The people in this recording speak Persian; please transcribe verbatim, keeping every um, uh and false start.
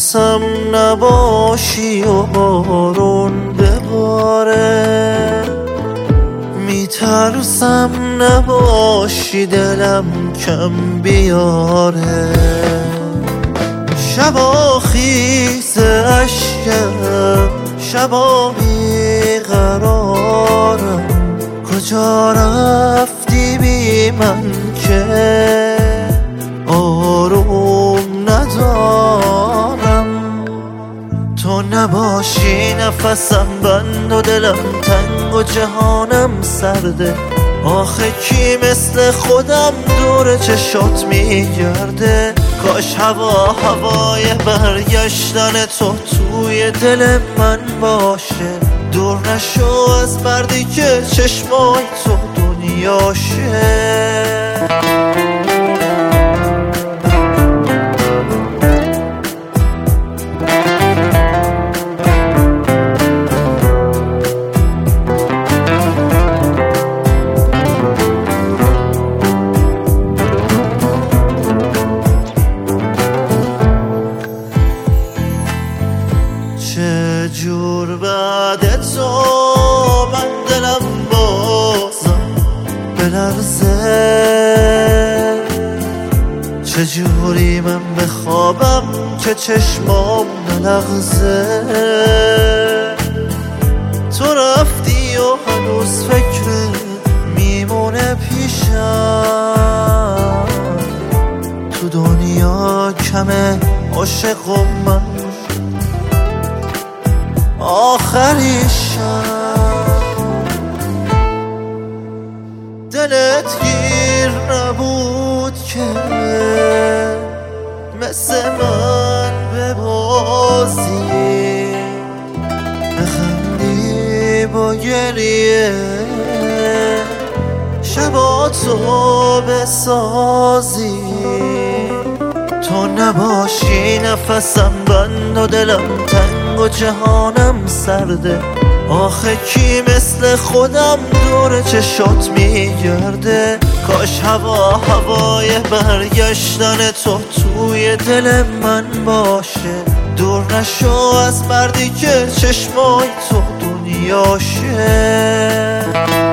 میترسم نباشی و بارون بباره، میترسم نباشی دلم کم بیاره. شبا خیز اشکم، شبا بیقرارم، کجا رفتی بی من که آروم ندارم. تو نباشی نفسم بند و دلم تنگ و جهانم سرده. آخه کی مثل خودم دور چشات میگرده؟ کاش هوا هوای برگشتن تو توی دل من باشه، دور نشو از مردی که چشمای تو دنیاشه. چه جور بعد تو من دلم بازم بلرزه، چه جوری من بخوابم که چشمام نلغزه. تو رفتی و هنوز فکر میمونه پیشم، تو دنیا کمه عاشق و من آخریشم. دلت گیر نبود که مثل من ببازی، بخندی با گریه، شبا تو بسازی. تو نباشی نفسم بند و دلم تنگ و جهانم سرده. آخه کی مثل خودم دور چشات میگرده؟ کاش هوا هوای برگشتن تو توی دل من باشه، دور نشو از مردی که چشمای تو دنیاشه.